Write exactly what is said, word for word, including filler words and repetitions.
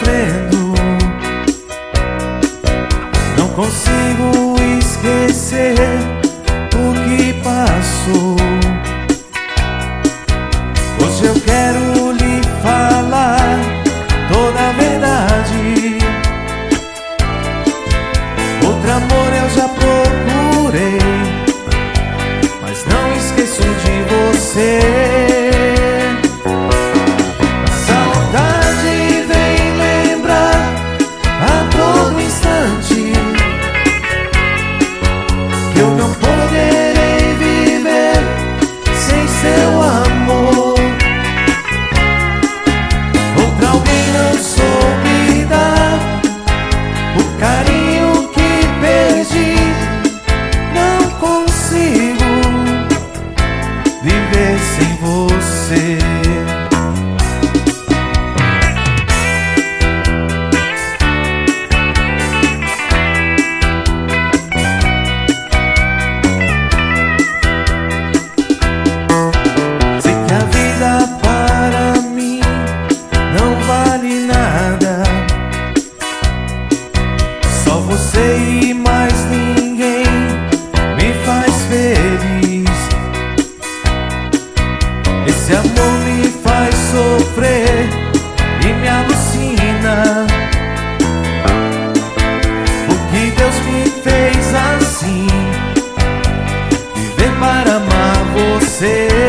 sofrendo. Não consigo esquecer o que passou. Hoje eu quero lhe falar toda a verdade. Outro amor eu já procurei, mas não esqueço de você. Saudade vem lembrar a todo instante que eu não poderei viver sem seu amor. Outra alguém não soube dar o carinho que perdi. Não consigo viver sem você. Sei que a vida para mim não vale nada. Só você e mais ninguém me faz feliz. Esse amor me faz sofrer e me alucina. Porque Deus me fez assim, viver para amar você.